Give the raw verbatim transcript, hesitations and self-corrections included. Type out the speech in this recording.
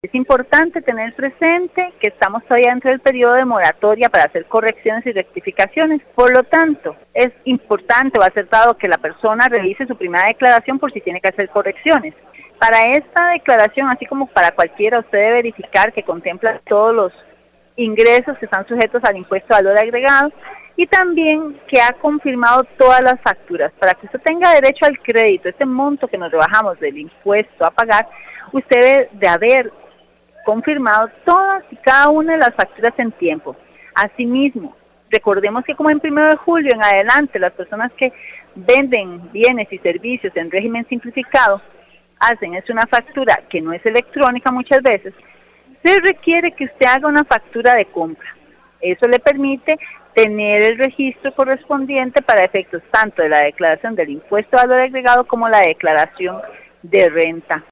Es importante tener presente que estamos todavía dentro del periodo de moratoria para hacer correcciones y rectificaciones. Por lo tanto, es importante o acertado que la persona revise su primera declaración por si tiene que hacer correcciones. Para esta declaración, así como para cualquiera, usted debe verificar que contempla todos los ingresos que están sujetos al impuesto de valor agregado y también que ha confirmado todas las facturas. Para que usted tenga derecho al crédito, este monto que nos rebajamos del impuesto a pagar, usted debe de haber confirmado todas y cada una de las facturas en tiempo. Asimismo, recordemos que como en primero de julio en adelante, las personas que venden bienes y servicios en régimen simplificado hacen es una factura que no es electrónica muchas veces, se requiere que usted haga una factura de compra. Eso le permite tener el registro correspondiente para efectos tanto de la declaración del impuesto de valor agregado como la declaración de renta.